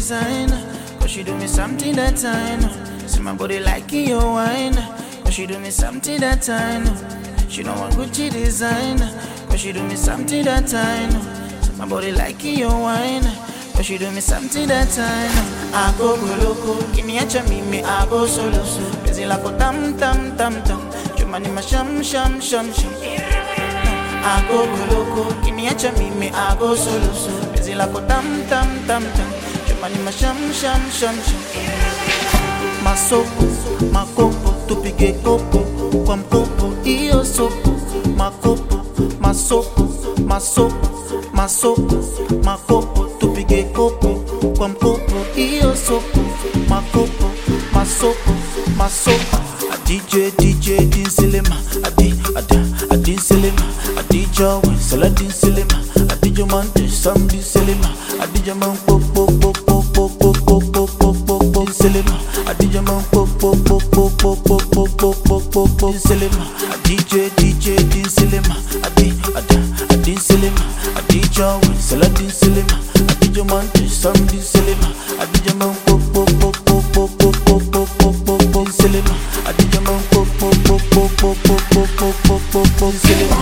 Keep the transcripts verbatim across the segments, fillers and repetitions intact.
designer, cause she do me something that I know. See my body like your wine, cause she do me something that I know. She don't want Gucci designer, cause she do me something that I know. See my body like your wine, cause she do me something that I know. I go go loco, kiniacha mimi I go solo so. Busy like a tam tam tam tam, chumani ma sham sham sham sham. I go go loco, kiniacha mimi I go solo so. Busy like a tam tam tam tam, chumani ma sham sham sham sham. Masoko, makopo, tupige kopo, kwa mkopo, iyo sopo. Makopo, masoko, masoko, masoko, makopo, tupige kopo, kwa mkopo, iyo sopo. Makopo, masoko, masoko. A D J, D J, din silema. A D, a da, a din silema. A D J, when sala din silema. A D J man, some din silema. A D J man, pop, pop, pop, pop, pop, pop, pop, pop, pop, pop, pop, silema. A D J man, pop, pop, pop, pop, pop, pop, pop, pop, pop, pop, pop, silema. A D J, D J, din silema. A D, a da, a din silema. A D J, when sala din silema. A D J man, some din silema. A D J man, pop, pop, pop, pop, pop, pop, pop, pop, pop, pop, pop, silema. A D J man, pop, pop, pop, pop, pop, pop, pop, pop, pop, pop, pop, silema.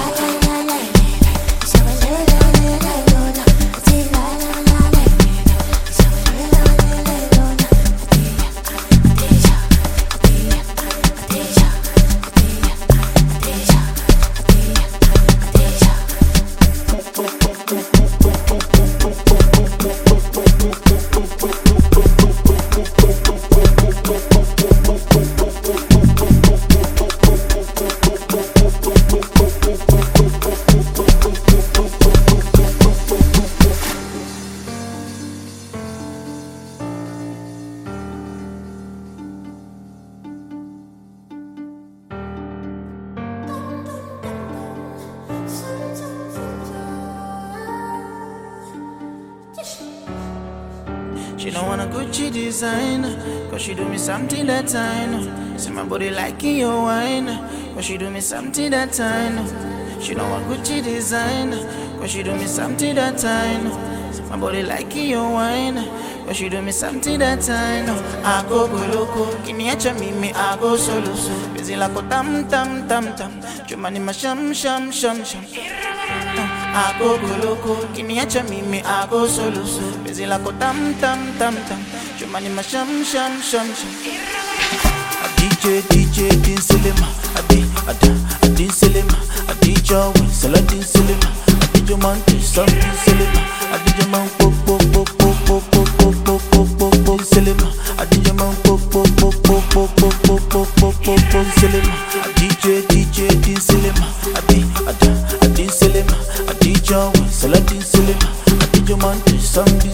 She don't want a Gucci designer, cause she do me something that I know. See my body like your wine, cause she do me something that I know. She don't want Gucci designer, cause she do me something that I know. See my body like your wine, cause she do me something that I know. I go go loco, kiniacha mimi I go solo so. Busy like a tam tam tam tam, chumani ma sham sham sham sham. I go go loco, kiniacha mimi I go solo so. Busy like a tam tam tam tam, chumani ma sham sham sham sham. A D J, D J, din silema. A D, a da, a din silema. A D J, when sala din silema. A D J man, some din silema. A D J man, pop, pop, pop, pop, pop, pop, pop, pop, pop, pop, pop, silema. A D J man, pop, pop, pop, pop, pop, pop, pop, pop, pop, pop, pop, silema. A D J, D J, din silema. A D, a da, a din silema. A D J, when sala din silema. A D J man, some